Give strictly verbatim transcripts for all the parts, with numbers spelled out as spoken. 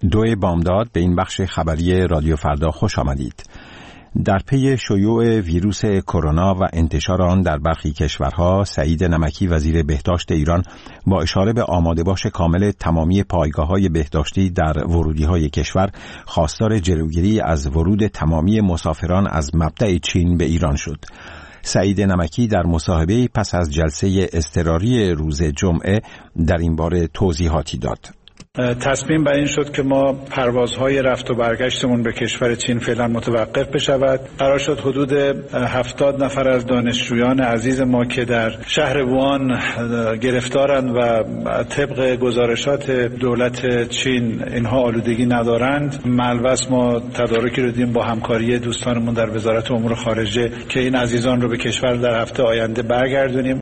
دو بامداد به این بخش خبری رادیو فردا خوش آمدید. در پی شیوع ویروس کرونا و انتشار آن در برخی کشورها، سعید نمکی وزیر بهداشت ایران با اشاره به آماده باش کامل تمامی پایگاه‌های بهداشتی در ورودی‌های کشور، خواستار جلوگیری از ورود تمامی مسافران از مبدأ چین به ایران شد. سعید نمکی در مصاحبه پس از جلسه اضطراری روز جمعه در این باره توضیحاتی داد. تصمیم بر این شد که ما پروازهای رفت و برگشتمون به کشور چین فعلا متوقف بشود. قرار شد حدود هفتاد نفر از دانشجویان عزیز ما که در شهر ووهان گرفتارند و طبق گزارشات دولت چین اینها آلودگی ندارند، ملوث ما تدارکی رو دیدیم با همکاری دوستانمون در وزارت امور خارجه که این عزیزان رو به کشور در هفته آینده برگردونیم.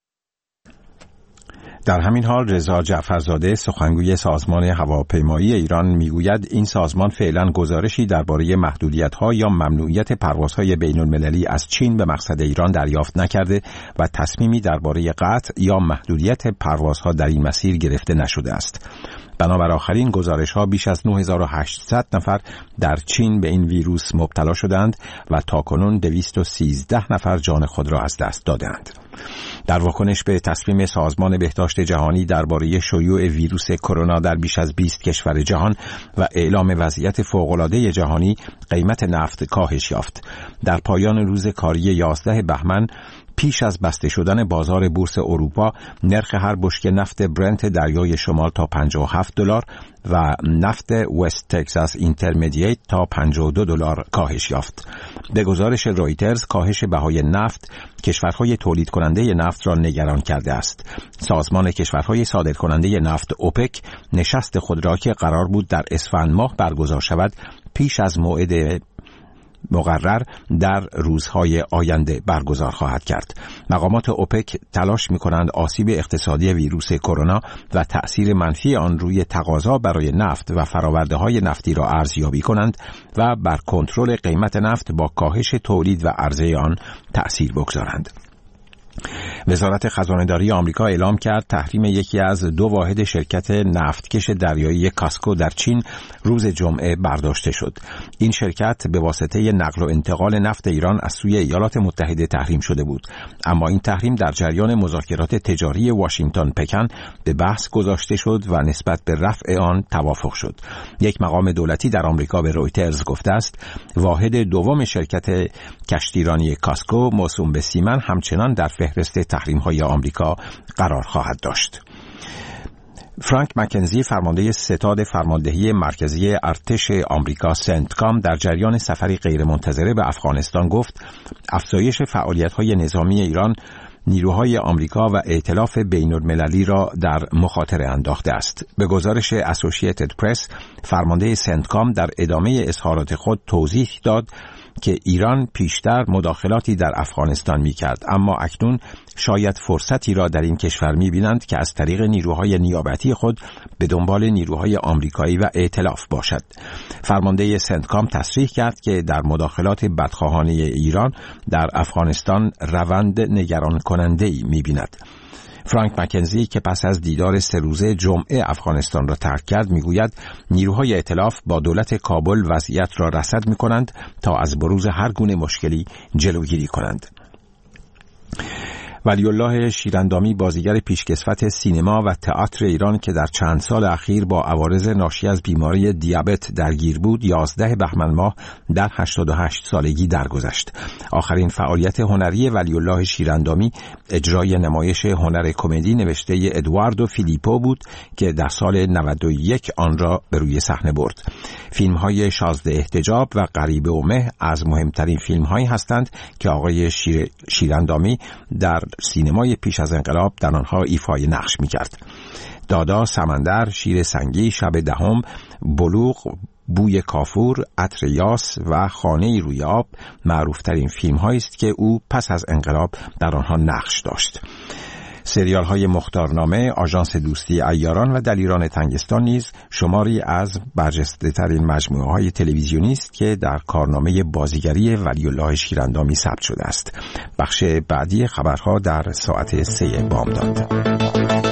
در همین حال رضا جعفرزاده سخنگوی سازمان هواپیمایی ایران میگوید این سازمان فعلا گزارشی درباره محدودیت‌ها یا ممنوعیت پروازهای بین‌المللی از چین به مقصد ایران دریافت نکرده و تصمیمی درباره قطع یا محدودیت پروازها در این مسیر گرفته نشده است. بنابر آخرین گزارش‌ها بیش از نه هزار و هشتصد نفر در چین به این ویروس مبتلا شدند و تاکنون دویست و سیزده نفر جان خود را از دست دادند. در واکنش به تصمیم سازمان بهداشت جهانی درباره شیوع ویروس کرونا در بیش از بیست کشور جهان و اعلام وضعیت فوق‌العاده جهانی، قیمت نفت کاهش یافت. در پایان روز کاری یازده بهمن پیش از بسته شدن بازار بورس اروپا، نرخ هر بشکه نفت برنت دریای شمال تا پنجاه و هفت دلار و نفت وست تگزاس اینترمدییت تا پنجاه و دو دلار کاهش یافت. به گزارش رویترز، کاهش بهای نفت کشورهای تولید کننده نفت را نگران کرده است. سازمان کشورهای صادر کننده نفت اوپک نشست خود را که قرار بود در اسفند ماه برگزار شود، پیش از موعد مقرر در روزهای آینده برگزار خواهد کرد. مقامات اوپک تلاش می‌کنند آسیب اقتصادی ویروس کرونا و تأثیر منفی آن روی تقاضا برای نفت و فرآورده‌های نفتی را ارزیابی کنند و بر کنترل قیمت نفت با کاهش تولید و عرضه آن تأثیر بگذارند. وزارت خزانه‌داری آمریکا اعلام کرد تحریم یکی از دو واحد شرکت نفتکش دریایی کاسکو در چین روز جمعه برداشته شد. این شرکت به واسطه نقل و انتقال نفت ایران از سوی ایالات متحده تحریم شده بود، اما این تحریم در جریان مذاکرات تجاری واشنگتن پکن به بحث گذاشته شد و نسبت به رفع آن توافق شد. یک مقام دولتی در آمریکا به رویترز گفته است واحد دوم شرکت کشتیرانی کاسکو موسوم به سیمن همچنان در فهرست تحریم‌های آمریکا قرار خواهد داشت. فرانک مکنزی فرمانده ستاد فرماندهی مرکزی ارتش آمریکا سنتکام در جریان سفری غیرمنتظره به افغانستان گفت افزایش فعالیت‌های نظامی ایران نیروهای آمریکا و ائتلاف بین‌المللی را در مخاطره انداخته است. به گزارش اسوسییتد پرس، فرمانده سنتکام در ادامه اظهارات خود توضیح داد که ایران پیشتر مداخلاتی در افغانستان می‌کرد، اما اکنون شاید فرصتی را در این کشور می‌بینند که از طریق نیروهای نیابتی خود به دنبال نیروهای آمریکایی و ائتلاف باشد. فرمانده سنتکام تصریح کرد که در مداخلات بدخواهانه ایران در افغانستان روند نگران کننده‌ای می‌بیند. فرانک مکنزی که پس از دیدار سه روزه جمعه افغانستان را ترک کرد میگوید نیروهای ائتلاف با دولت کابل وضعیت را رصد می‌کنند تا از بروز هر گونه مشکلی جلوگیری کنند. ولی الله شیراندامی بازیگر پیشکسوت سینما و تئاتر ایران که در چند سال اخیر با عوارض ناشی از بیماری دیابت درگیر بود، یازده بهمن ماه در هشتاد و هشت سالگی درگذشت. آخرین فعالیت هنری ولی الله شیراندامی اجرای نمایش هنر کمدی نوشته ادواردو فیلیپو بود که در سال نود و یک آن را به روی صحنه برد. فیلم‌های شازده احتجاب و غریبه و مه از مهمترین فیلم‌هایی هستند که آقای شیر... شیراندامی در سینمای پیش از انقلاب در آنها ایفای نقش می‌کرد. دادا، سمندر، شیر سنگی، شب دهم، بلوغ، بوی کافور، عطر یاس و خانه روی آب معروفترین فیلم‌هایی است که او پس از انقلاب در آنها نقش داشت. سریال های مختارنامه، آژانس دوستی عیاران و دلیران تنگستان نیز شماری از برجسته ترین مجموعه های تلویزیونی است که در کارنامه بازیگری ولی الله شیراندامی ثبت شده است. بخش بعدی خبرها در ساعت سه بامداد.